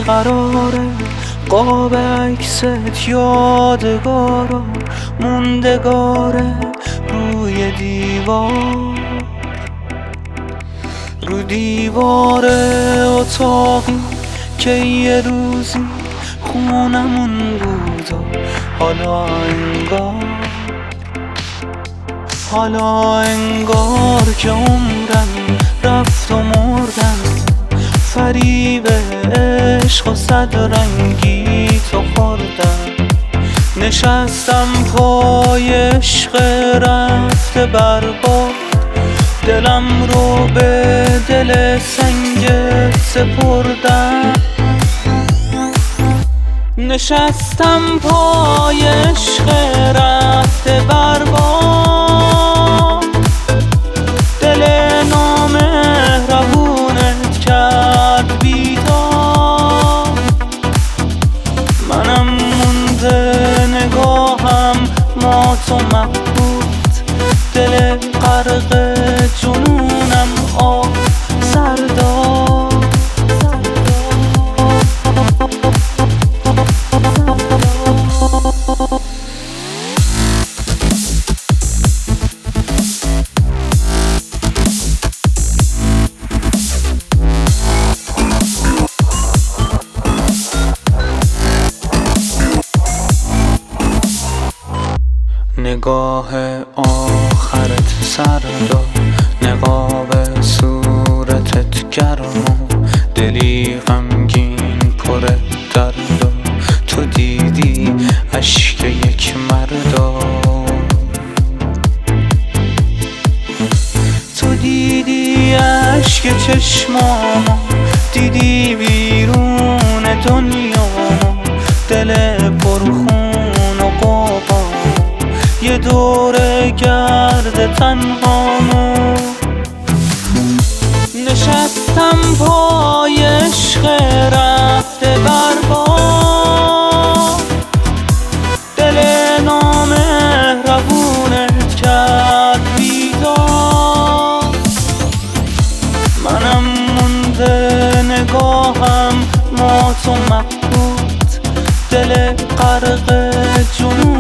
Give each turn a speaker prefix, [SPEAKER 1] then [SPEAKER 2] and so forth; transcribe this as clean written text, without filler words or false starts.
[SPEAKER 1] بیقراره قاب عکست یادگارا موندگاره روی دیوار، رو دیوار اتاقی که یه روزی خونمون بود و حالا انگار که عمرم رفت و مردم فریب عشق و صد رنگی تو خوردم. نشستم پای عشق رفته برباد، دلم رو به دل سنگت سپردم. نشستم پای عشق رفته برباد، دل نامهربونت کرد بیدار. منم مونده نگاهم مات و مبهوت، دل غرق جنونم آب سردار. نگاه آخرت سرد و نقاب صورتت گرم و دلی غمگین پر درد و تو دیدی اشک یک مردا، تو دیدی اشک چشمامو، دیدی بیرون دنیامو، دل پرخون و قوقا یه دور گرد تنهامو. نشستم پای عشق رفته برباد، دل نامهربونت کرد بیدار. منم مونده نگاهم مات و مبهوت، دل غرق جنون